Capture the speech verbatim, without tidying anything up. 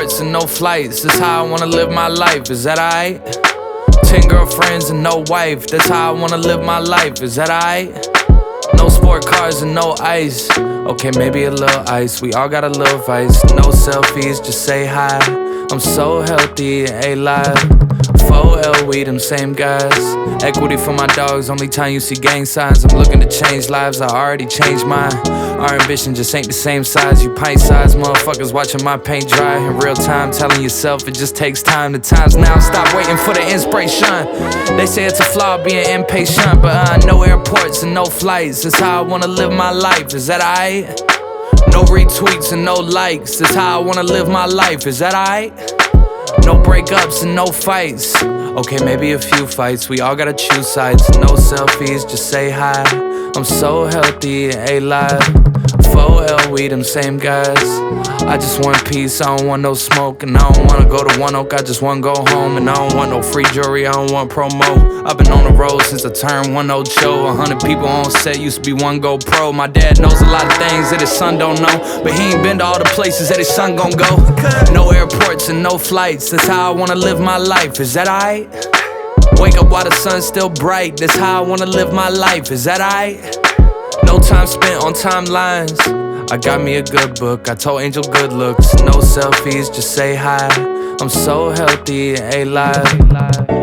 airports and no flights, that's how I wanna live my life, is that alright? Ten girlfriends and no wife, that's how I wanna live my life, is that alright? No sport cars and no ice, okay, maybe a little ice, we all got a little vice. No selfies, just say hi, I'm so healthy, A-Live. four L, we them same guys. Equity for my dogs, only time you see gang signs. I'm looking to change lives, I already changed mine. Our ambition just ain't the same size. You pint-sized motherfuckers watching my paint dry in real time, telling yourself it just takes time. The time's now, stop waiting for the inspiration. They say it's a flaw being impatient, but uh, no airports and no flights, that's how I wanna live my life, is that alright? No retweets and no likes, that's how I wanna live my life, is that alright? No breakups and no fights, okay, maybe a few fights, we all gotta choose sides. No selfies, just say hi, I'm so healthy, A-Live. four L, we them same guys. I just want peace, I don't want no smoke, and I don't wanna go to One Oak, I just wanna go home. And I don't want no free jewelry, I don't want promo. I've been on the road since I turned one old show. A hundred people on set, used to be one go pro. My dad knows a lot of things that his son don't know, but he ain't been to all the places that his son gon' go. No airports and no flights, that's how I wanna live my life, is that alright? Wake up while the sun's still bright, that's how I wanna live my life, is that alright? No time spent on timelines, I got me a good book, I told Angel good looks. No selfies, just say hi, I'm so healthy, A-Live.